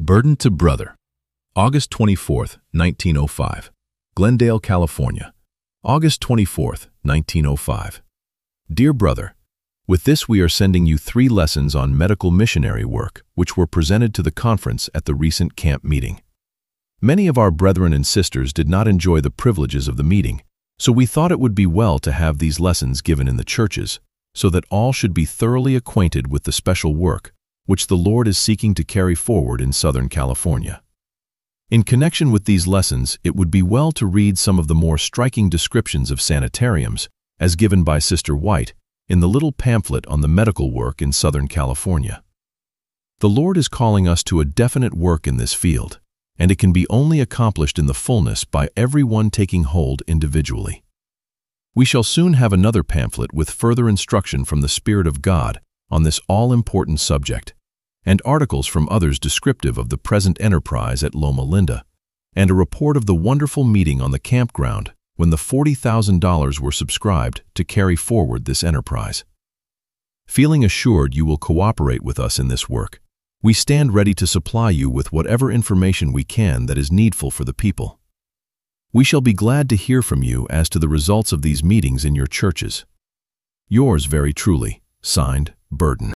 Burden to Brother, August 24, 1905, Glendale, California. August 24, 1905. Dear Brother, with this we are sending you 3 lessons on medical missionary work, which were presented to the conference at the recent camp meeting. Many of our brethren and sisters did not enjoy the privileges of the meeting, so we thought it would be well to have these lessons given in the churches, so that all should be thoroughly acquainted with the special work which the Lord is seeking to carry forward in Southern California. In connection with these lessons, it would be well to read some of the more striking descriptions of sanitariums, as given by Sister White, in the little pamphlet on the medical work in Southern California. The Lord is calling us to a definite work in this field, and it can be only accomplished in the fullness by everyone taking hold individually. We shall soon have another pamphlet with further instruction from the Spirit of God on this all-important subject, and articles from others descriptive of the present enterprise at Loma Linda, and a report of the wonderful meeting on the campground when the $40,000 were subscribed to carry forward this enterprise. Feeling assured you will cooperate with us in this work, we stand ready to supply you with whatever information we can that is needful for the people. We shall be glad to hear from you as to the results of these meetings in your churches. Yours very truly, signed, Burden.